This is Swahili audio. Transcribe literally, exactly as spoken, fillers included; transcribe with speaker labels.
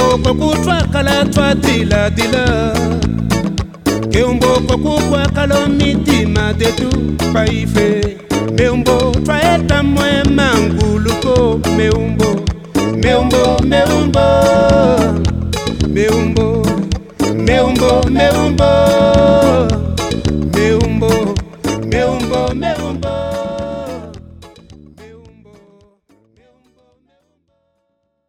Speaker 1: Keumboko kutwa kala twa dila dila. Keumboko kukwa kalo mitima detu paife. Meumbo twa eta mwe manguluko. Meumbo, meumbo, meumbo. Meumbo, meumbo, meumbo.